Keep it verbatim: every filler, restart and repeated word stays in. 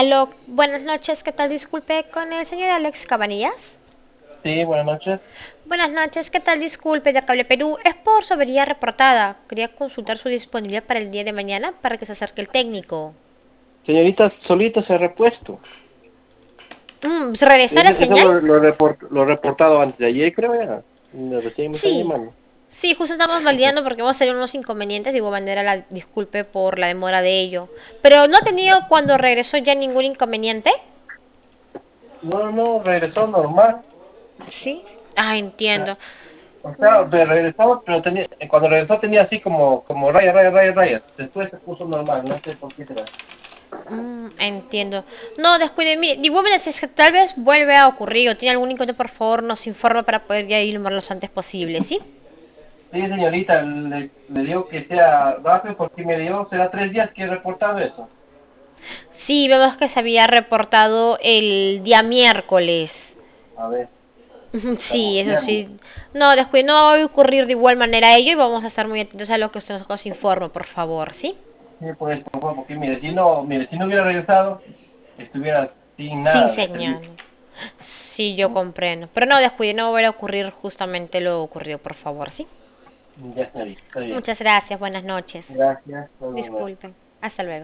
Aló, buenas noches, ¿qué tal? Disculpe con el señor Alex Cabanillas. Sí, buenas noches. Buenas noches, ¿qué tal? Disculpe de Cable Perú. Es por su avería reportada. Quería consultar su disponibilidad para el día de mañana para que se acerque el técnico. Señorita, solito se ha repuesto. Mm, ¿se ¿regresó Eso, la eso señal? lo, lo, report- lo he reportado antes de ayer, creo ya. Me- Recién me están Sí. llamando. Sí, justo estamos validando porque vamos a tener unos inconvenientes. De igual manera, la disculpe por la demora de ello. Pero no ha tenido cuando regresó ya ningún inconveniente. No, no, regresó normal. Sí. Ah, entiendo. O sea, me regresó, pero tenía, cuando regresó tenía así como, como rayas, rayas, rayas, rayas. Después se puso normal, no sé por qué será. Mm, entiendo. No, descuide. Mire, de igual manera, si es que tal vez vuelve a ocurrir o tiene algún inconveniente, por favor, nos informa para poder ya ir lo más antes posible, ¿sí? Sí, señorita, le, le digo que sea rápido porque me dio, será tres días que he reportado eso. Sí, vemos que se había reportado el día miércoles. A ver, Ujú, sí, estamos eso viernes. sí. No, descuide, no va a ocurrir de igual manera ello y vamos a estar muy atentos a lo que usted nos informe, por favor, ¿sí? Sí, pues, por favor, porque mire, si no, mire, si no hubiera regresado, estuviera sin Sin nada de servicio. señal. Sí, yo comprendo. Pero no, descuide, no va a volver a ocurrir justamente lo ocurrido, por favor, ¿sí? Ya, señorita, está bien. Muchas gracias, buenas noches. Gracias, todo bien. Disculpen. Hasta luego.